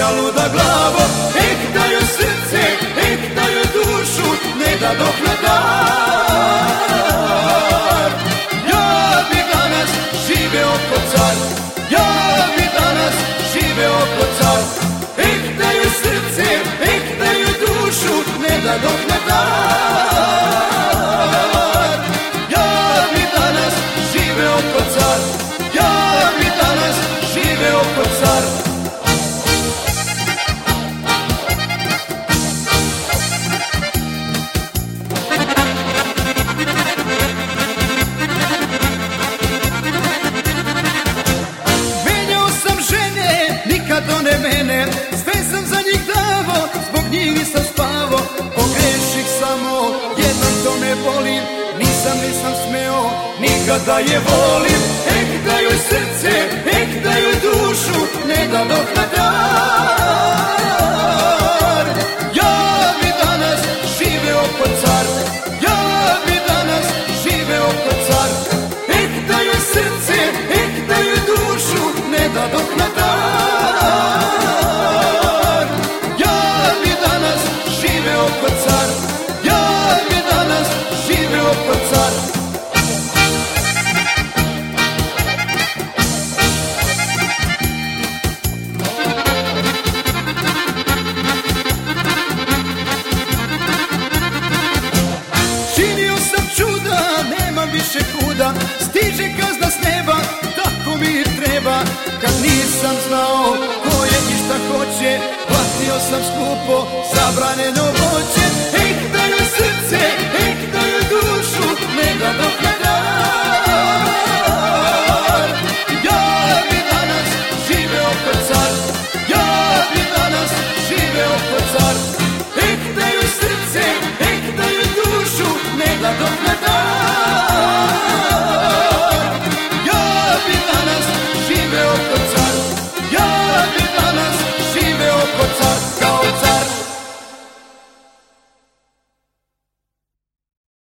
moja luda glavo, da joj srce, da joj dušu ne da dok ne dar. Ja bi danas živeo ko car, ja bi danas živeo ko car, da joj srce, da joj dušu ne da dok ne dar. Ja bi danas živeo ko car, ja bi danas živeo ko car. Mene, sve sam za njih davo, zbog njih nisam spavo, pogreših samo, jednom to me boli, nisam smeo, nikada je volim, da joj srce, da joj dušu, ne da dok na dar. Ja bi danas živeo ko car, ja bi danas živeo ko car, da joj srce, da joj dušu, ne da dok na dar. Više kuda, stiže kazna s neba, tako mi treba. Kad nisam znao ko je i šta hoće, platio sam skupo zabranjeno